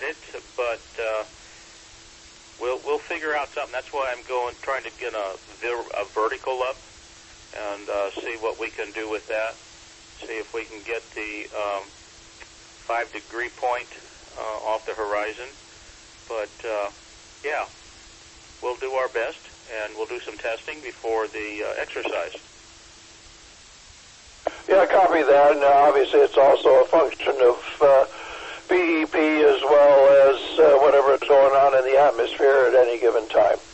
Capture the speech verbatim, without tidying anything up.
it, but uh, we'll we'll figure out something. That's why I'm going trying to get a, a vertical up and uh, see what we can do with that. See if we can get the um, five degree point uh, off the horizon. But uh, yeah, we'll do our best, and we'll do some testing before the uh, exercise. Yeah, copy that. And uh, obviously, it's also a function of uh, B E P as well as uh, whatever is going on in the atmosphere at any given time.